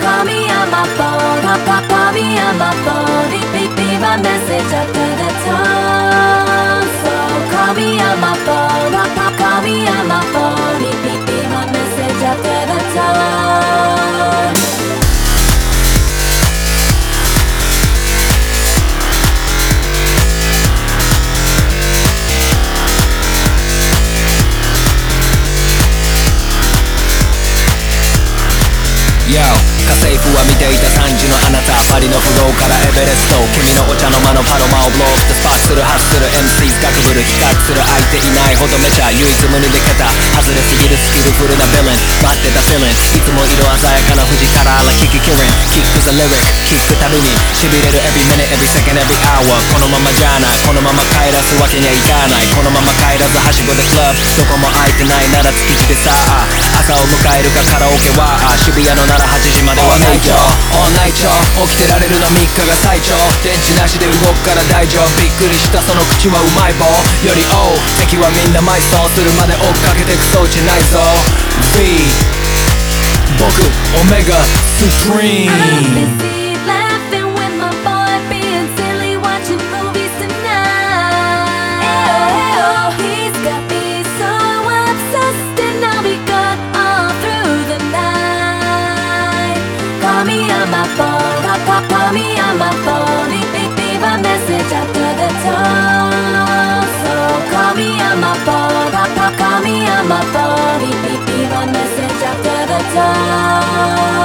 Call me on my phone, call me on my phone. Leave a message after the tone. So call me on my phone, call me on my phone. Leave a message after the tone. Yo 家政婦は見ていた3時のあなたパリの不動からエベレスト君のお茶の間のパロマをブローしてスパークするハッスル MCs ガクブル比較する相手いないほどめちゃ唯一無二で桁外れすぎるスキルフルなビレン待ってたフィレンいつも色鮮やかな藤からあらキキキリンキック the lyric キックたびに痺れる every minute every second every hour このままじゃないこのまま帰らすわけにはいかないこのまま帰らずはしごでクラブどこも空いてないなら築地でさあ朝を迎えるかカラオケは渋谷のなら8時まではないよAll night よ起きてられるの3日が最長電池なしで動くから大丈夫びっくりしたその口はうまい棒より王敵はみんな埋葬するまで追っかけてく装置ないぞ V 僕オメガストリーム Call me on my phone, call me on my phone. Leave a message after the tone. So call me on my phone, call me on my phone. Leave a message after the tone.